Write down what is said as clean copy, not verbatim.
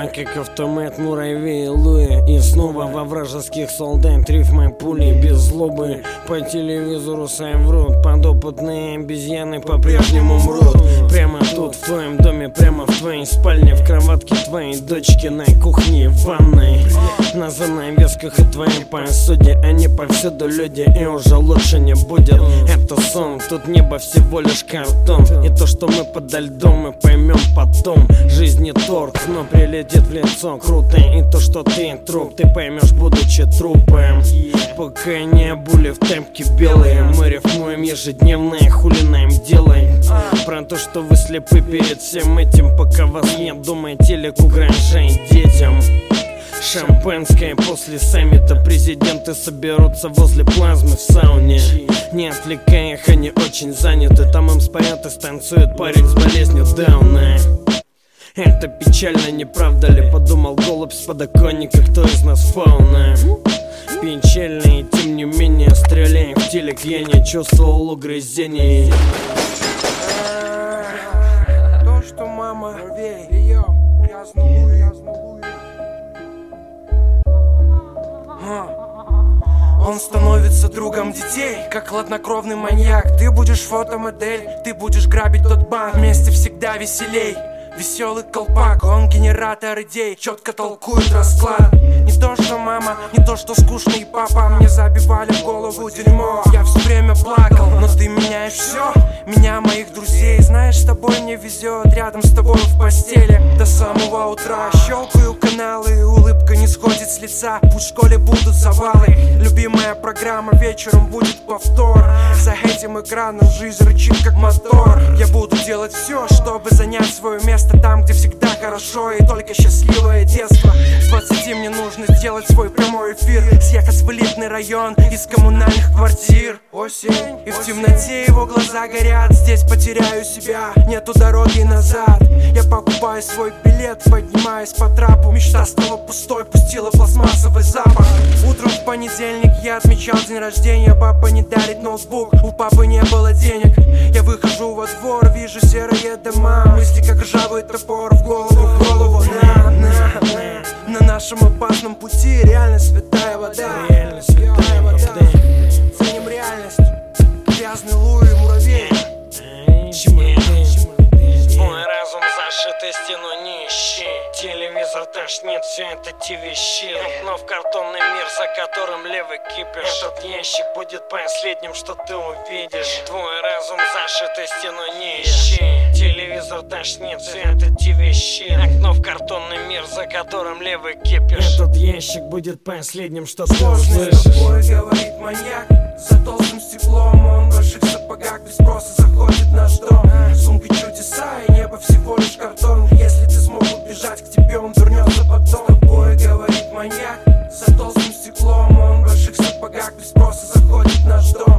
Бой как автомат, муравей, Луи. И снова во вражеских солдат рифмы пули без злобы. По телевизору сами врут, подопытные обезьяны по-прежнему мрут. Прямо тут, в твоем доме, прямо в твоей спальне, в кроватке твоей дочки, на кухне, в ванной, на занавесках и твоей посуде. Они повсюду люди, и уже лучше не будет. Это сон, тут небо всего лишь картон. И то, что мы подо льдом, мы поймем потом. Жизнь не торт, но прилетит в лицо круто. И то, что ты труп, ты поймешь, будучи трупом. Пока не обули в тапки белые, мы рифмуем ежедневно, и хули нам делай. Про то, что вы слепы перед всем этим, пока вас нет дома, телек угрожает детям. Шампанское после саммита, президенты соберутся возле плазмы в сауне. Не отвлекая их, они очень заняты. Там им споят и станцует парень с болезнью Дауна. Это печально, не правда ли? Подумал голубь с подоконника, кто из нас фауна. Печально, и тем не менее стреляем в телек, я не чувствовал угрызений. То, что мама ее грязную. Он становится другом детей, как хладнокровный маньяк. Ты будешь фотомодель, ты будешь грабить тот банк. Вместе всегда веселей. Веселый колпак, он генератор идей, четко толкует расклад. Не то что мама, не то что скучный папа. Мне забивали в голову дерьмо, я все время плакал. Но ты меняешь все, меня, моих друзей. Знаешь, с тобой мне везет, рядом с тобой в постели до самого утра. Щелкаю каналы, и улыбка не сходит с лица. Пусть в школе будут завалы, любимая программа вечером будет повтор. За этим экраном жизнь рычит как мотор. Я буду делать все, чтобы занять свое место там, где всегда хорошо и только счастливое детство. С 20 мне нужно сделать свой прямой эфир, съехать в элитный район из коммунальных квартир. Осень, и в темноте его глаза горят. Здесь потеряю себя, нету дороги назад. Я покупаю свой билет, поднимаюсь по трапу. Мечта стала пустой, пустила пластмассовый запах. Утром в понедельник я отмечал день рождения. Папа не дарит ноутбук, у папы не было денег. Я выхожу во двор, вижу серые дома. Мысли как ржавый топор в голову. На нашем опасном пути реальность святая вода. Ценим реальность, грязный Луи, муравей. Мой разум зашитый стену не ищи. Телевизор тошнит, все это ТВ-щит. Но в картонный мир, за которым левый кипиш. Этот ящик будет последним, что ты увидишь. Твой разум зашитый стену не ищи. Телевизор тошнит, все это ТВ-щит. Окно в картонный мир, за которым левый кипиш. Этот ящик будет последним, что ты услышишь. С тобой говорит маньяк, за толстым стеклом. Он в больших сапогах без спроса заходит в наш дом. Сумки чудеса и небо всего лишь картон. Если ты смог убежать, к тебе он вернется потом. С тобой говорит маньяк, за толстым стеклом. Он в больших сапогах без спроса заходит в наш дом.